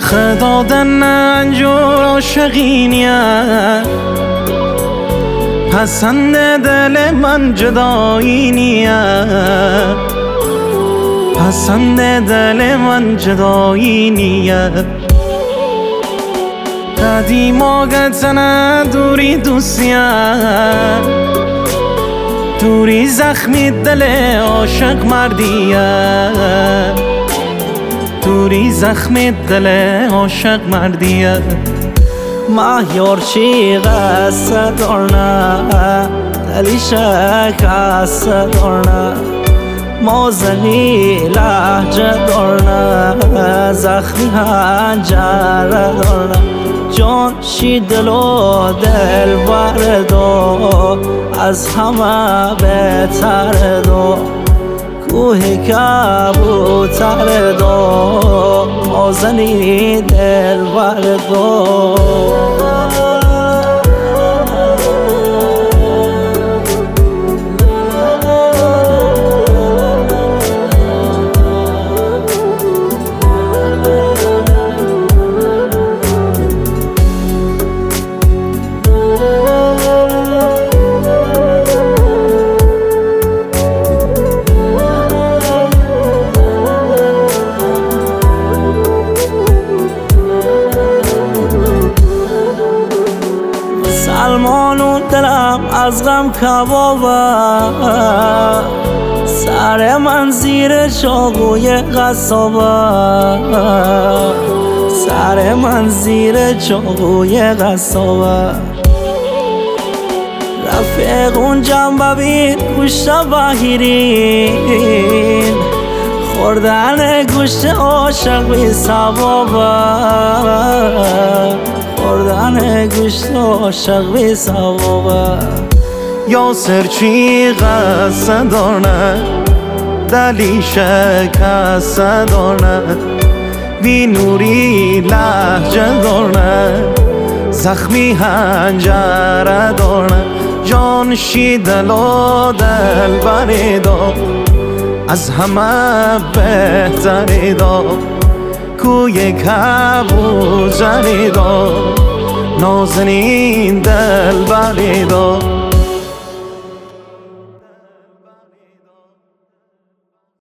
دادن انجور عاشقینیه، پسند دل من جدایی نیه، پسند دل من جدایی نیه. قدیما گتنه دوری دوستیه، دوری زخمی دل عاشق مردیه، دوری زخمی دل عاشق مردیه. مهیار چی قصه دارنه، دلی شکسته دارنه، مازنی لحجه دارنه، زخمی هنجره دارنه. جان شی دل و دل بردو، از همه بهتر دو، کوه کبوتر دو، مازنی دل بردو. سلمانون دلم از غم کبابه، سر من زیر چاقوی قصابه، سر من زیر چاقوی قصابه. رفیقون جنب ببین گوشت بهیرین، خوردن گوشت عاشق بی ثوابه، خوردن گوشت عاشق بی ثوابه. یاسر چی قصه دارنه، دلی شکسته دارنه، بی نوری لحجه دارنه، زخمی هنجره دارنه. جان شی دل و دل بریدو، از همه بهتری دو، کوی کبوتری دو، نازنین دل بریدو.